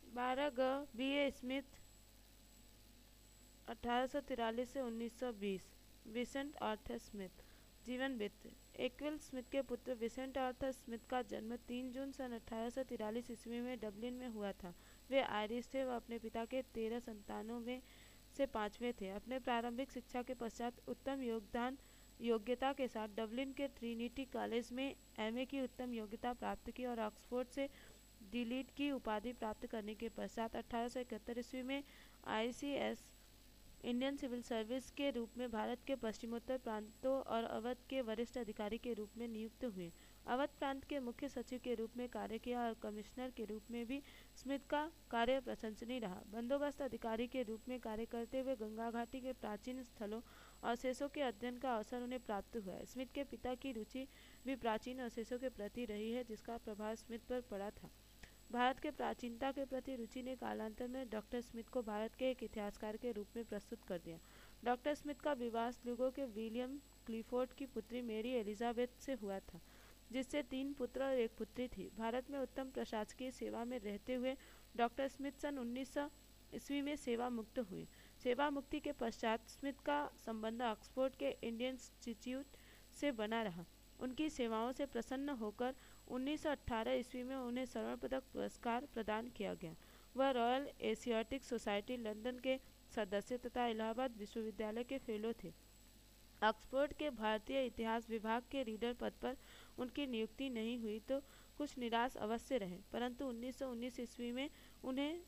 12 BA. Smith 1843 से 1920। विसेंट Arthur Smith जीवन वृत्त। एक्विल स्मिथ के पुत्र विसेंट आर्थर स्मिथ का जन्म 3 जून सन 1843 ईस्वी में डबलिन में हुआ था। वे आयरिश थे व अपने पिता के 13 संतानों में से 5वें थे। अपने प्रारंभिक शिक्षा के पश्चात उत्तम योग्यता के साथ डबलिन के ट्रिनिटी कॉलेज में एमए की उत्तम योग्यता प्राप्त की और ऑक्सफोर्ड से डीलिट की उपाधि प्राप्त करने के पश्चात 1871 ईस्वी में आईसीएस इंडियन सिविल सर्विस के रूप में भारत के पश्चिमोत्तर प्रांतों और अवध के वरिष्ठ अधिकारी के रूप में नियुक्त हुए। अवध प्रांत के मुख्य सचिव के रूप में कार्य किया और कमिश्नर के रूप में भी स्मिथ का कार्य प्रशंसनीय रहा। बंदोबस्त अधिकारी के रूप में कार्य करते हुए गंगा घाटी के प्राचीन स्थलों और अवशेषों के अध्ययन का अवसर उन्हें प्राप्त हुआ है। स्मिथ के पिता की रुचि भी प्राचीन अवशेषों के प्रति रही है, जिसका प्रभाव स्मिथ पर पड़ा था। भारत के प्राचीनता के प्रति रुचि ने कालांतर में डॉक्टर स्मिथ को भारत के एक इतिहासकार के रूप में प्रस्तुत कर दिया। डॉक्टर स्मिथ का विवाह स्लूगो के विलियम क्लिफोर्ड की पुत्री मेरी एलिजाबेथ से हुआ था, जिससे 3 पुत्र और 1 पुत्री थी। भारत में उत्तम प्रशासकीय सेवा में रहते हुए डॉक्टर स्मिथ सन 1900 ईस्वी में सेवा मुक्त हुए। सेवा मुक्ति के पश्चात स्मिथ का संबंध ऑक्सफोर्ड के इंडियन इंस्टीट्यूट से बना रहा। उनकी सेवाओं से प्रसन्न होकर 1918 ईस्वी में उन्हें स्वर्ण पदक पुरस्कार प्रदान किया गया। वह रॉयल एशियाटिक सोसाइटी लंदन के सदस्य तथा इलाहाबाद विश्वविद्यालय के फेलो थे। ऑक्सफोर्ड के भारतीय इतिहास विभाग के रीडर पद पर उनकी नियुक्ति नहीं हुई तो कुछ निराश अवश्य रहे, परंतु 1919 ईस्वी में उन्हें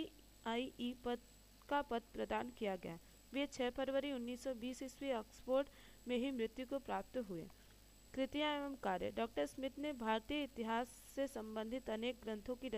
CIE का पद प्रदान किया गया। वे 6 फरवरी 1920 ईस्वी ऑक्सफोर्ड में ही मृत्यु को प्राप्त हुए। कृतियाँ एवं कार्य। डॉक्टर स्मिथ ने भारतीय इतिहास से संबंधित अनेक ग्रंथों की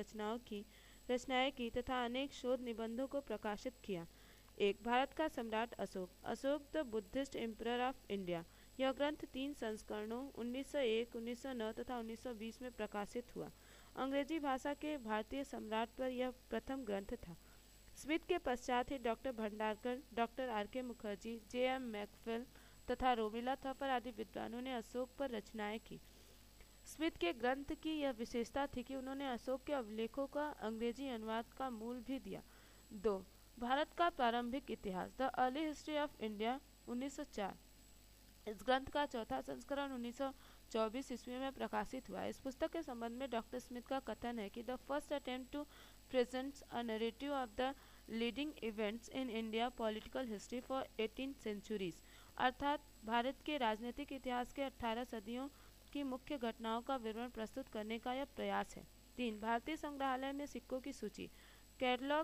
रचनाएं की तथा अनेक शोध निबंधों को प्रकाशित किया। 1. भारत का सम्राट Ashoka, Ashoka the Buddhist emperor of India. यह ग्रंथ 3 संस्करणों 1901, 1909 तथा 1920 में प्रकाशित हुआ। अंग्रेजी भाषा के भारतीय सम्राट पर यह प्रथम ग्रंथ था। स्मिथ के पश्चात ही doctor Bhandarkar, doctor RK Mukherjee, JM McPhail तथा रोमिला थपर आदि विद्वानों ने अशोक पर रचनाएं की। स्मिथ के ग्रंथ की यह विशेषता थी कि उन्होंने अशोक के अभिलेखों का अंग्रेजी अनुवाद का मूल भी दिया। 2. भारत का प्रारंभिक इतिहास, the early history of India 1904। इस ग्रंथ का चौथा संस्करण 1924 ईस्वी में प्रकाशित हुआ। इस पुस्तक के संबंध में डॉक्टर स्मिथ का कथन है कि the first attempt to present a narrative of the leading events in India political history for 18 centuries, अर्थात भारत के राजनीतिक इतिहास के 18 सदियों की मुख्य घटनाओं का विवरण प्रस्तुत करने का यह प्रयास है। 3. भारतीय संग्रहालय में सिक्कों की सूची, catalogue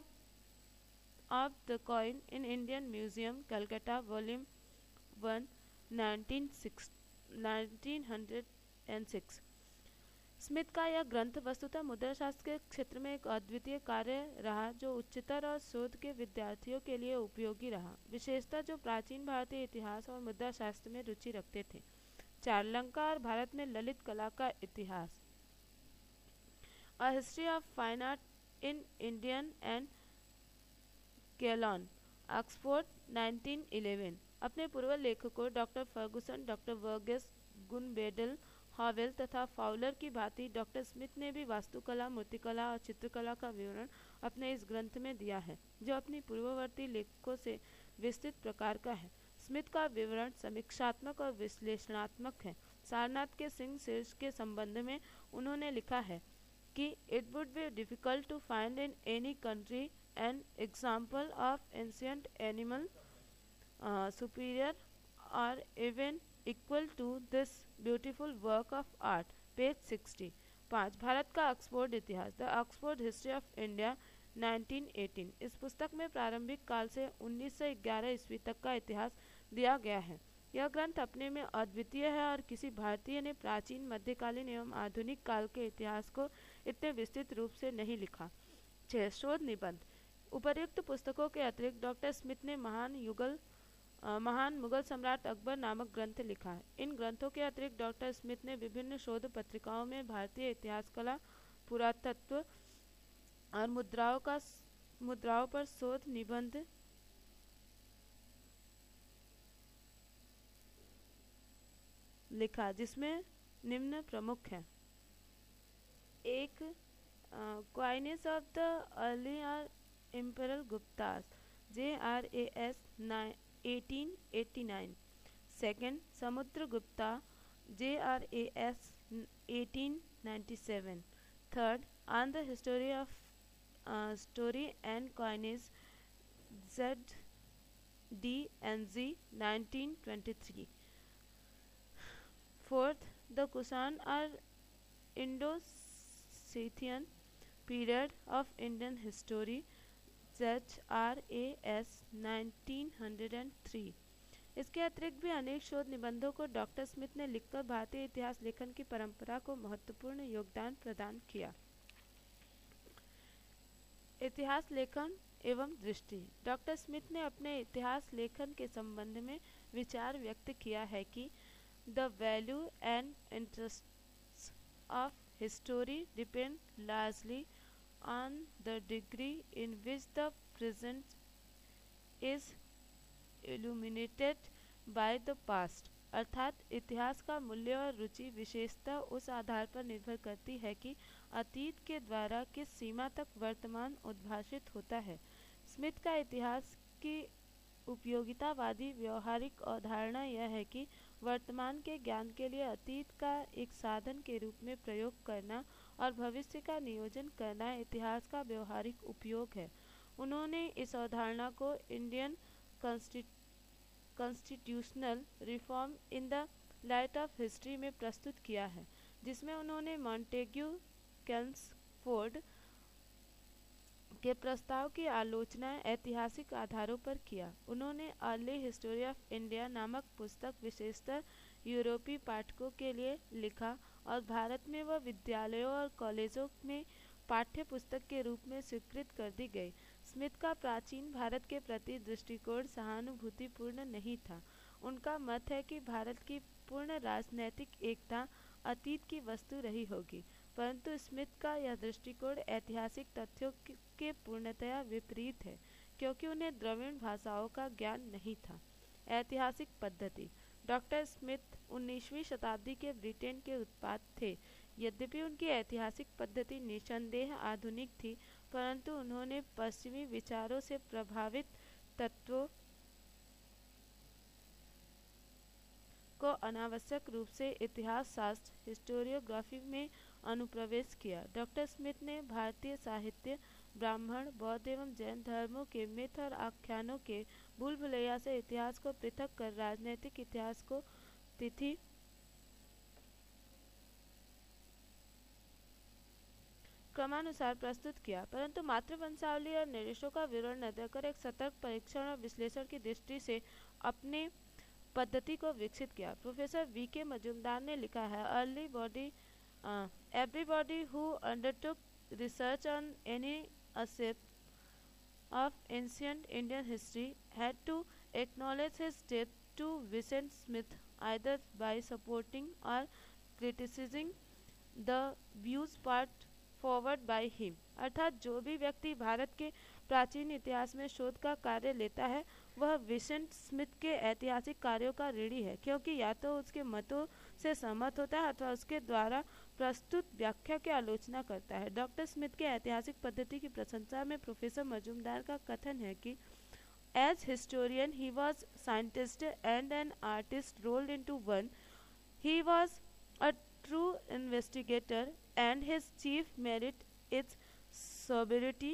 of the coin in Indian museum, Calcutta, volume 1, 1906। Smith का यह ग्रंथ वस्तुतः मुद्राशास्त्र के क्षेत्र में एक अद्वितीय कार्य रहा, जो उच्चतर और शोध के विद्यार्थियों के लिए उपयोगी रहा, विशेषतः जो प्राचीन भारतीय इतिहास और मुद्राशास्त्र में रुचि रखते थे। 4. लंका और भारत में ललित कला का इतिहास, a history of fine art in Indian and Ceylon, Oxford 1911। अपने पूर्व लेखकों डॉक्टर फर्गुसन, डॉक्टर वर्गेस, गुनबेडल, हॉवेल तथा फाउलर की भांति डॉक्टर स्मिथ ने भी वास्तुकला, मूर्तिकला और चित्रकला का विवरण अपने इस ग्रंथ में दिया है, जो अपनी पूर्ववर्ती लेखकों से विस्तृत प्रकार का है। स्मिथ का विवरण समीक्षात्मक और विश्लेषणात्मक है। सारनाथ के सिंह शीर्ष के संबंध में उन्होंने लिखा है कि it would be difficult to find in any country an example of ancient animal superior or even equal to this beautiful work of art, page 60। 5. Bharat का ऑक्सफोर्ड इतिहास, the Oxford history of India 1918। इस पुस्तक में प्रारंभिक काल से 1911 ईस्वी तक का इतिहास दिया गया है। यह ग्रंथ अपने में अद्वितीय है और किसी भारतीय ने प्राचीन, मध्यकालीन एवं आधुनिक काल के इतिहास को इतने विस्तृत रूप से नहीं लिखा। 6. शोध निबंध। उपर्युक्त पुस्तकों के अतिरिक्त डॉक्टर स्मिथ ने महान मुगल सम्राट अकबर नामक ग्रंथ लिखा है। इन ग्रंथों के अतिरिक्त डॉक्टर स्मिथ ने विभिन्न शोध पत्रिकाओं में भारतीय इतिहास, कला, पुरातत्व और मुद्राओं पर शोध निबंध लिखा, जिसमें निम्न प्रमुख हैं। 1. Coinage of the earlier Imperial Guptas, JRAS 1889. Second, Samudragupta, JRAS 1897. Third, On the History of Story and Coinage, ZDNZ 1923. Fourth, the Kusan or Indo-Scythian period of Indian history, ZRAS 1903. इसके अतिरिक्त भी अनेक शोध निबंधों को डॉक्टर स्मिथ ने लिखकर भारतीय इतिहास लेखन की परंपरा को महत्वपूर्ण योगदान प्रदान किया। इतिहास लेखन एवं दृष्टि। डॉक्टर स्मिथ ने अपने इतिहास लेखन के संबंध में विचार व्यक्त किया है कि the value and interest of history depend largely on the degree in which the present is illuminated by the past. अर्थात इतिहास का मूल्य और रुचि विशेषतः उस आधार पर निर्भर करती है कि अतीत के द्वारा किस सीमा तक वर्तमान उद्भाषित होता है। स्मिथ का इतिहास की उपयोगितावादी व्यवहारिक अवधारणा यह है कि वर्तमान के ज्ञान के लिए अतीत का एक साधन के रूप में प्रयोग करना और भविष्य का नियोजन करना इतिहास का व्यवहारिक उपयोग है। उन्होंने इस अवधारणा को Indian constitutional reform in the light of history में प्रस्तुत किया है, जिसमें उन्होंने मॉन्टेग्यू कैल्मसफोर्ड के प्रस्ताव की आलोचना ऐतिहासिक आधारों पर किया। उन्होंने अर्ली हिस्टोरी ऑफ इंडिया नामक पुस्तक विशेषतर यूरोपीय पाठकों के लिए लिखा और भारत में वह विद्यालयों और कॉलेजों में पाठ्य पुस्तक के रूप में स्वीकृत कर दी गई। स्मिथ का प्राचीन भारत के प्रति दृष्टिकोण सहानुभूतिपूर्ण नहीं था। उनका मत है कि भारत की पूर्ण राजनैतिक एकता अतीत की वस्तु रही होगी, परंतु स्मिथ का यह दृष्टिकोण ऐतिहासिक तथ्यों के पूर्णतया विपरीत है, क्योंकि उन्हें द्रविड़ भाषाओं का ज्ञान नहीं था। ऐतिहासिक पद्धति। डॉक्टर स्मिथ 19वीं शताब्दी के ब्रिटेन के उत्पाद थे। यद्यपि उनकी ऐतिहासिक पद्धति निसंदेह आधुनिक थी, परंतु उन्होंने पश्चिमी विचारों से प्रभावित तत्वों को अनावश्यक रूप से इतिहास शास्त्र हिस्टोरियोग्राफी में अनुप्रवेश किया। डॉक्टर स्मिथ ने भारतीय साहित्य, ब्राह्मण, बौद्ध एवं जैन धर्मों के मिथ और आख्यानों के भूल भुलैया से इतिहास को पृथक कर राजनैतिक इतिहास को तिथि क्रमानुसार प्रस्तुत किया, परंतु मातृवंशावली और निर्देशों का विवरण न देकर एक सतर्क परीक्षण और विश्लेषण की दृष्टि से अपने पद्धति को विकसित किया। Professor VK. मजूमदार ने लिखा है, everybody who undertook research on any aspect of ancient Indian history had to acknowledge his debt to Vincent Smith, either by supporting or criticizing the views put forward by him। अर्थात जो भी व्यक्ति भारत के प्राचीन इतिहास में शोध का कार्य लेता है, वह विंसेंट स्मिथ के ऐतिहासिक कार्यों का ऋणी है, क्योंकि या तो उसके मतों से सहमत होता है अथवा उसके द्वारा प्रस्तुत व्याख्या की आलोचना करता है। डॉक्टर स्मिथ के ऐतिहासिक पद्धति की प्रशंसा में प्रोफेसर मजूमदार का कथन है कि as historian he was scientist and an artist rolled into one. He was a true investigator and his chief merit is sobriety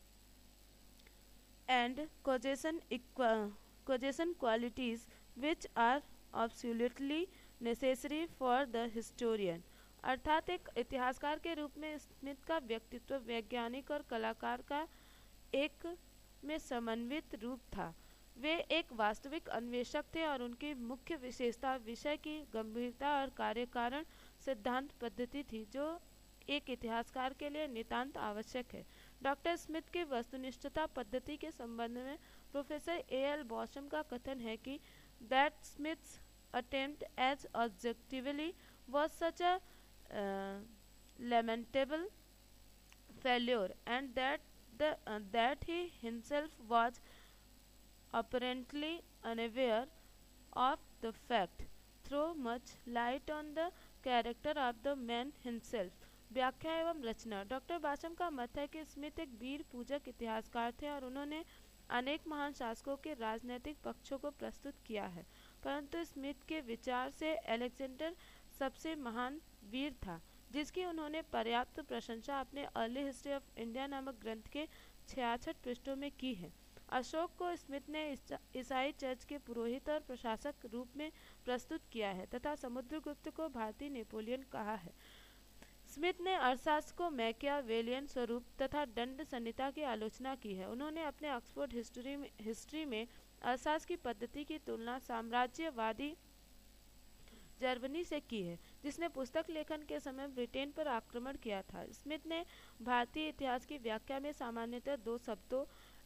and causation qualities which are absolutely necessary for the historian। अर्थात एक इतिहासकार के रूप में Smith का व्यक्तित्व वैज्ञानिक और कलाकार का एक में समन्वित रूप था। वे एक वास्तविक अन्वेषक थे और उनकी मुख्य विशेषता विषय की गंभीरता और कार्यकारण सिद्धांत पद्धति थी, जो एक इतिहासकार के लिए नितांत आवश्यक है। डॉक्टर स्मिथ की वस्तुनिष्ठता पद्धति के संबंध में प्रोफेसर ए.एल. बॉशम का कथन है कि that Smith's attempt as objectively was such a lamentable failure, and that he himself was apparently unaware of the fact, throw much light on the character of the man himself। व्याख्या एवं रचना। Doctor Basham का मत है कि Smith एक वीर पूजक इतिहासकार थे और उन्होंने अनेक महान शासकों के राजनीतिक पक्षों को प्रस्तुत किया है, परंतु स्मिथ के विचार से अलेक्जेंडर सबसे महान वीर था, जिसकी उन्होंने पर्याप्त प्रशंसा अपने अर्ली हिस्ट्री ऑफ इंडिया नामक ग्रंथ के 66 पृष्ठों में की है। अशोक को स्मिथ ने ईसाई चर्च के पुरोहित और प्रशासक रूप में प्रस्तुत किया है तथा समुद्रगुप्त को भारतीय नेपोलियन कहा है। स्मिथ ने अर्थशास्त्र को मैकियावेलियन स्वरूप तथा दंड संहिता की आलोचना की है। उन्होंने अपने ऑक्सफोर्ड हिस्ट्री में अर्थशास्त्र की पद्धति की तुलना साम्राज्यवादी जर्मनी से की है, जिसने पुस्तक लेखन के समय ब्रिटेन पर आक्रमण किया था। स्मिथ ने भारतीय इतिहास की व्याख्या में सामान्यतः दो शब्दों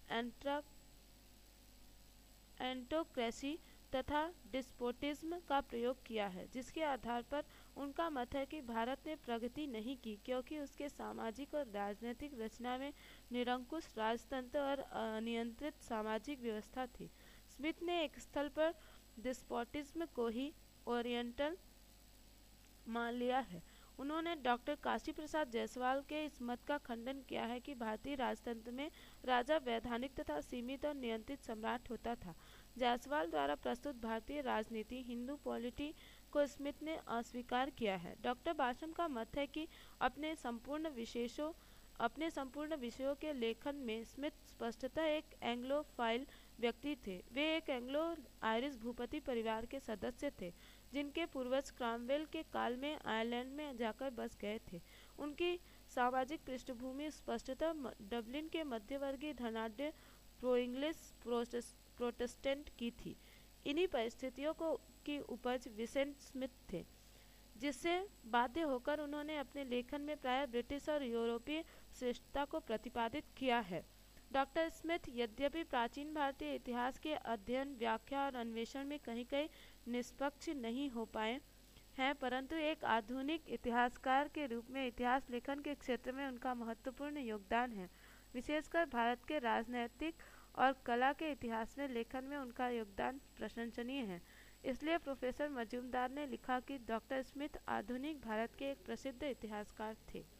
एंटोक्रेसी तथा डिस्पोटिज्म का प्रयोग किया है, जिसके आधार पर उनका मत है कि भारत ने प्रगति नहीं की क्योंकि उसके सामाजिक और राजनीतिक रचना में निरंकुश राजतंत्र और अनियंत्रित सामाजिक व्यवस्था थी। स्मिथ ने एक स्थल पर डिस्पोटिज्म को ही ओरिएंटल मान लिया है। उन्होंने डॉक्टर काशी प्रसाद जायसवाल के इस मत का खंडन किया है कि भारतीय राजतंत्र में राजा वैधानिक तथा सीमित और नियंत्रित सम्राट होता था। जायसवाल द्वारा प्रस्तुत भारतीय राजनीति हिंदू पॉलिटी को स्मिथ ने अस्वीकार किया है। डॉक्टर बाशम का मत है कि अपने संपूर्ण विषयों के लेखन में स्मिथ स्पष्टतः एक एंग्लोफाइल व्यक्ति थे। वे एक एंग्लो आयरिश भूपति परिवार के सदस्य थे, जिनके पूर्वज क्रामवेल के काल में आयरलैंड में जाकर बस गए थे। उनकी सामाजिक पृष्ठभूमि स्पष्टतः डबलिन के मध्यवर्गीय धनाढ्य प्रो इंग्लिश प्रोटेस्टेंट की थी। इन्हीं परिस्थितियों की उपज विसेंट स्मिथ थे, जिससे बाध्य होकर उन्होंने अपने लेखन में प्रायः ब्रिटिश और यूरोपीय श्रेष्ठता को प्रतिपादित किया है। डॉक्टर स्मिथ यद्यपि प्राचीन भारतीय इतिहास के अध्ययन, व्याख्या और अन्वेषण में कहीं कहीं निष्पक्ष नहीं हो पाए हैं, परंतु एक आधुनिक इतिहासकार के रूप में इतिहास लेखन के क्षेत्र में उनका महत्वपूर्ण योगदान है। विशेषकर भारत के राजनैतिक और कला के इतिहास में लेखन में उनका योगदान प्रशंसनीय है। इसलिए प्रोफेसर मजूमदार ने लिखा कि डॉक्टर स्मिथ आधुनिक भारत के एक प्रसिद्ध इतिहासकार थे।